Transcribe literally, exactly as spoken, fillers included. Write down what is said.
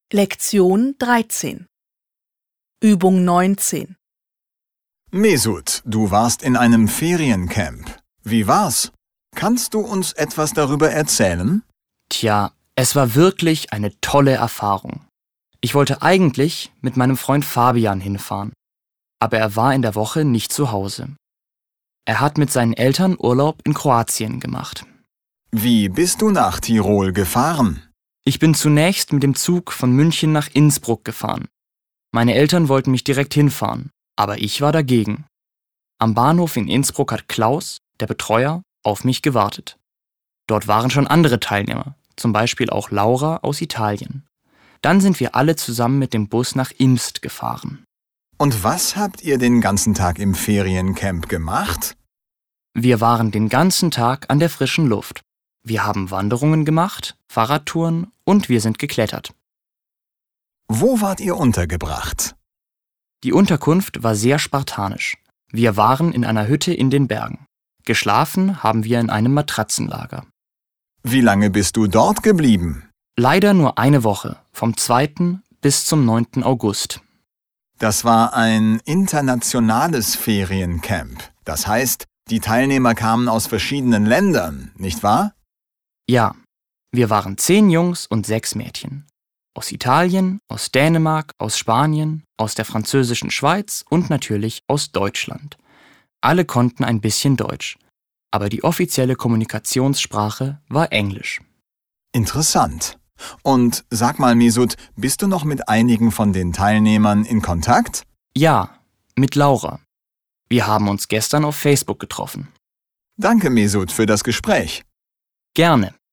Lektion dreizehn. Übung neunzehn. Mesut, du warst in einem Feriencamp. Wie war's? Kannst du uns etwas darüber erzählen? Tja, es war wirklich eine tolle Erfahrung. Ich wollte eigentlich mit meinem Freund Fabian hinfahren, aber er war in der Woche nicht zu Hause. Er hat mit seinen Eltern Urlaub in Kroatien gemacht. Wie bist du nach Tirol gefahren? Ich bin zunächst mit dem Zug von München nach Innsbruck gefahren. Meine Eltern wollten mich direkt hinfahren, aber ich war dagegen. Am Bahnhof in Innsbruck hat Klaus, der Betreuer, auf mich gewartet. Dort waren schon andere Teilnehmer, zum Beispiel auch Laura aus Italien. Dann sind wir alle zusammen mit dem Bus nach Imst gefahren. Und was habt ihr den ganzen Tag im Feriencamp gemacht? Wir waren den ganzen Tag an der frischen Luft. Wir haben Wanderungen gemacht, Fahrradtouren und wir sind geklettert. Wo wart ihr untergebracht? Die Unterkunft war sehr spartanisch. Wir waren in einer Hütte in den Bergen. Geschlafen haben wir in einem Matratzenlager. Wie lange bist du dort geblieben? Leider nur eine Woche, vom zweiten bis zum neunten August. Das war ein internationales Feriencamp. Das heißt, die Teilnehmer kamen aus verschiedenen Ländern, nicht wahr? Ja, wir waren zehn Jungs und sechs Mädchen. Aus Italien, aus Dänemark, aus Spanien, aus der französischen Schweiz und natürlich aus Deutschland. Alle konnten ein bisschen Deutsch, aber die offizielle Kommunikationssprache war Englisch. Interessant. Und sag mal, Mesut, bist du noch mit einigen von den Teilnehmern in Kontakt? Ja, mit Laura. Wir haben uns gestern auf Facebook getroffen. Danke, Mesut, für das Gespräch. Gerne.